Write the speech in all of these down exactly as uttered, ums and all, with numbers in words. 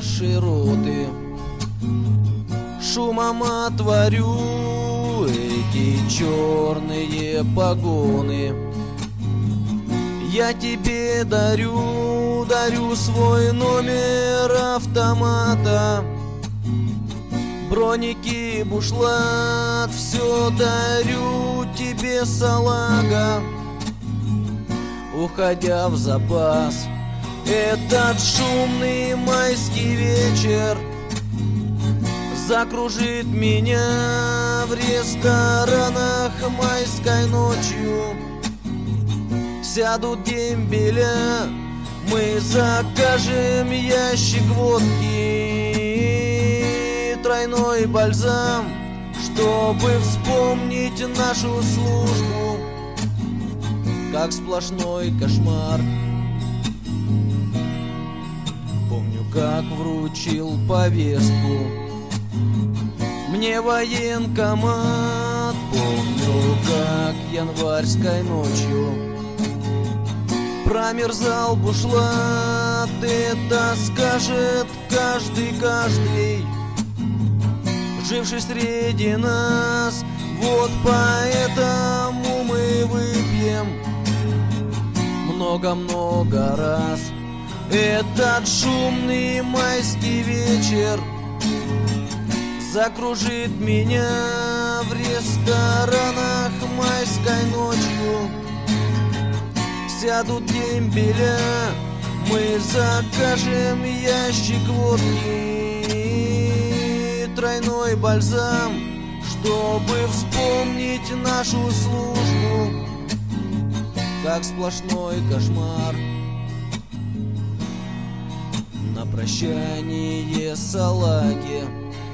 нашей роты. Шумом отворю эти черные погоны. Я тебе дарю, дарю свой номер автомата. Броники, бушлат, все дарю тебе, салага. Уходя в запас, этот шумный майский вечер закружит меня в ресторанах майской ночью. Сядут дембеля, мы закажем ящик водки, тройной бальзам, чтобы вспомнить нашу службу, как сплошной кошмар. Помню, как вручил повестку мне военкомат. Помню, как январской ночью промерзал бушлат. Это скажет каждый, каждый, живший среди нас. Вот поэтому мы выпьем много-много раз. Этот шумный майский вечер закружит меня в ресторанах майской ночью. Сядут дембеля, мы закажем ящик водки, тройной бальзам, чтобы вспомнить нашу службу, как сплошной кошмар. На прощание, салаги,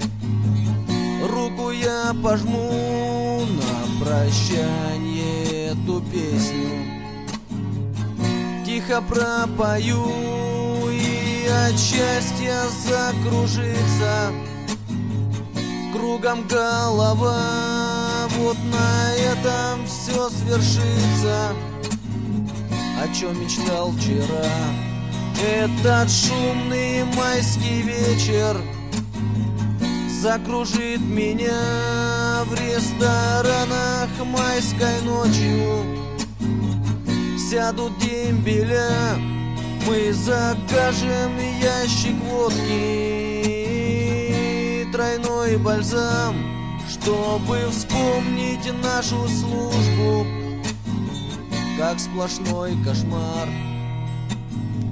руку я пожму, на прощание эту песню тихо пропою, и от счастья закружится кругом голова. Вот на этом все свершится, о чем мечтал вчера. Этот шумный майский вечер закружит меня в ресторанах майской ночью. Сядут дембеля, мы закажем ящик водки, тройной бальзам, чтобы вспомнить нашу службу, как сплошной кошмар.